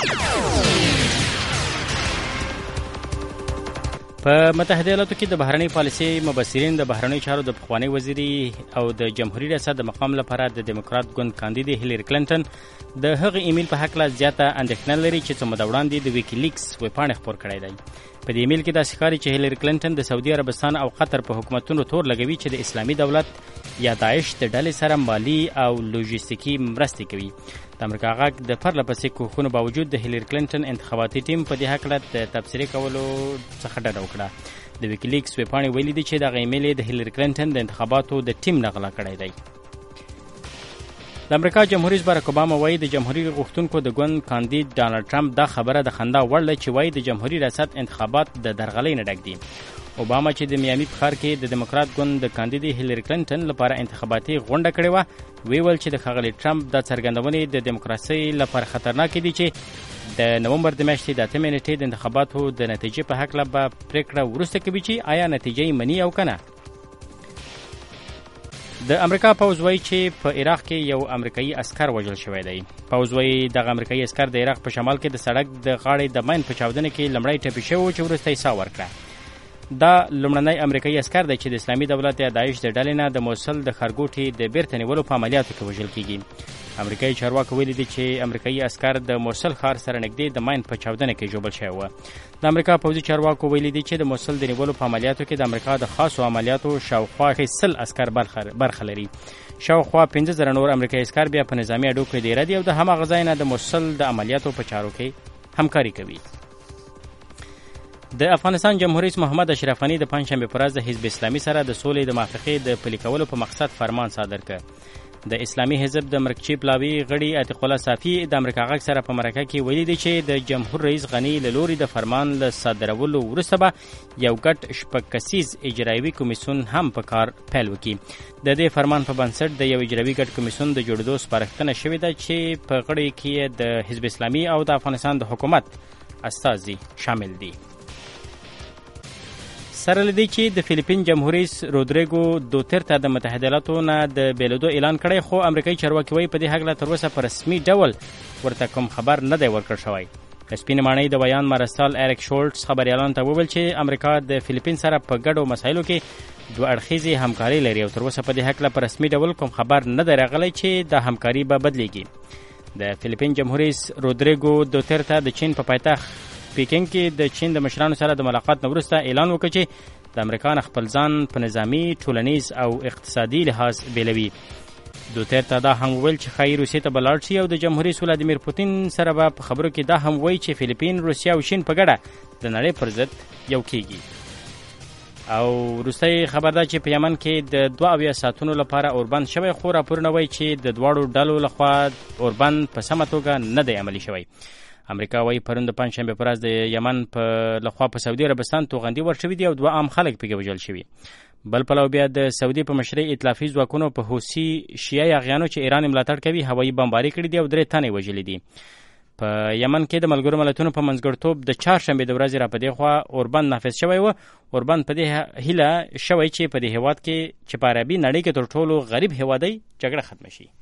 په متحده ایالاتو کې د بهرنۍ پالیسي مبصرین د بهرنۍ چارو د پخوانی وزیري او د جمهوریت ریاست د مقام لپاره د دیموکرات ګوند کاندید هیلری کلینټن د هغه ایمیل په حق لا زیاته اندېښنه لري چې څو موده وړاندې د ویکیلیکس ویبپاڼې خپور کړی دی. په دې ایمیل کې داسې ښکاري چې هیلری کلینټن د سعودي عربستان او قطر په حکومتونو تور لګوي چې د اسلامي دولت یا داعش د ډلې سره مالی او لوجستیکي مرستې کوي. د امریکا غاک د پرله پسې کوښښونو باوجود د هیلری کلینټن انتخاباتي ټیم په دې هکله د تبصرې کولو څخه ډډه وکړه. د ویکیلیکس ویبپاڼې ویلي دي چې دغه ایمیل د هیلری کلینټن د انتخاباتو د ټیم نه غلا کړی دی. د امریکا جمهور رئیس باراک اوباما وایي د جمهوریت غوښتونکو د ګوند کاندید ډانلډ ټرمپ دا خبره د خندا وړ ده چې وایي د جمهوریت ریاست انتخابات د درغلۍ نه ډک دي. اوباما چې د میامي په ښار کې د دیموکرات ګوند د کاندید هیلری کلینټن لپاره انتخاباتي غونډه کړې وه، ویل چې د ښاغلي ټرمپ د څرګندونې د دیموکراسۍ لپاره خطرناکې دي چې د نومبر د میاشتې د 8 نیټې د انتخاباتو د نتیجې په هکله به پریکړه وروسته کوي چې آیا نتیجه یې مني او کنه. د امریکا پوځ وایي چې په عراق کې یو امریکایي عسکر وژل شوی دی. پوځ وایي دغه امریکایي عسکر د عراق په شمال کې د سړک د غاړې د ماین په چاودنه کې لمړی ټپي شوی و چې وروسته یې ساه ورکړه. دا لومړنی امریکایي عسکر دی چې د اسلامي دولت یا داعش د ډلې نه د موصل د ښارګوټي د بیرته نیولو په عملیاتو کې وژل کیږي. امریکایي چارواکو ویلي دي چې امریکایي عسکر د موصل ښار سره نږدې د ماین په چاودنه کې ژوبل شوی و. د امریکا پوځي چارواکو ویلي دي چې د موصل د نیولو په عملیاتو کې د امریکا د خاصو عملیاتو شاوخوا 100 عسکر برخه لري. شاوخوا 15000 نور امریکایي عسکر بیا په نظامی اډو کې ډیره دي او د هماغه ځای نه د موصل د عملیاتو په چارو کې همکاري کوي. د افغانستان جمهور رئیس محمد اشرف غني د پنځشنبه پر ورځ د حزب اسلامي سره د سولې د موافقې د پلي کولو په مقصد فرمان صادر کړ. د اسلامي حزب د مرکچی پلاوی غړي عتیق الله صافي د امریکا غاک سره په مرکه کې ویلي دي چې د جمهور رئیس غني له لوري د فرمان له صادرولو وروسته به یو ګډ شپږ کسیز اجرایوي کمیسیون هم په کار پیل وکړي. د دې فرمان په بنسټ د یو اجرایوي ګډ کمیسیون د جوړېدو سپارښتنه شوې ده چې په غړي کې د حزب اسلامي او د افغانستان د حکومت استازي شامل دي. سره لدی چې د فلیپین جمهور رئیس رودریګو دوترته د متحده ایالاتو نه د بیلودو اعلان کړی، خو امریکایي چارواکي وایي په دې هکله تر اوسه په رسمي ډول ورته کوم خبر نه دی ورکړل شوی. د سپینې ماڼۍ د بیان مرستال ایرک شولټس خبریالانو ته وویل چې امریکا د فلیپین سره په ګډو مسایلو کې دوه اړخیزې همکاري لري او تر اوسه په دې هکله په رسمي ډول کوم خبر نه دی راغلی چې د همکاري به بدلیږي. د فلیپین جمهور رئیس رودریګو دوترته د چین په پایتخت پیکینګ کې د چین د مشرانو سره د ملاقات نه وروسته اعلان وکړ چې د امریکا نه خپل ځان په نظامي، ټولنیز او اقتصادي لحاظ بیلوي. دوترته دا هم وویل چې ښایي روسیې ته به لاړ شي او د جمهور رئیس ولادیمیر پوتین سره به په خبرو کې دا هم وایي چې فلیپین، روسیه او چین په ګډه د نړۍ پر ضد یو کېږي. او وروستی خبر ده چې په یمن کې د 72 ساعتونو لپاره اوربند شوی، خو راپورونه وایي چې د دواړو ډلو لخوا اوربند په سمه توګه نه دی عملي شوی. امریکا وایي پرون د پنځشنبه پر ورځ د یمن په لخوا په سعودي عربستان توغندي ورشوي دي او 2 عام خلک پکې وژل شوي. بل پلو بیا د سعودي په مشرۍ ائتلافي ځواکونو په حوثي شیعه یاغیانو چې ایران ملاتړ کوي هوایي بمباري کړې دي او 3 تنې وژلي دي. په یمن کې د ملګرو ملتونو په منځګړیتوب د چهارشنبه د ورځې را په دې خوا اوربند نافذ شوی و. اوربند په دې هیله شوی چې په دې هیواد کې چې په عربي نړۍ کې تر ټولو غریب هیواد دی جګړه ختم شي.